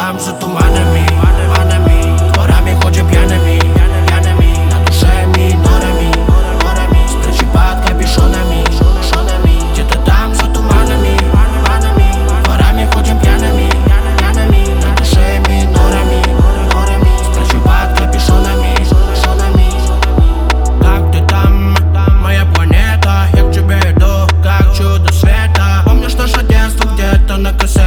там за туманами, дворами ходим пьяными, на душе ми норами, спрячь под капюшонами. Где-то там за туманами, дворами ходим пьяными, на душе ми норами, спрячь под капюшонами. Как ты там, моя планета? Я к тебе иду, как чудо света. Помнишь наше детство где-то на кассете?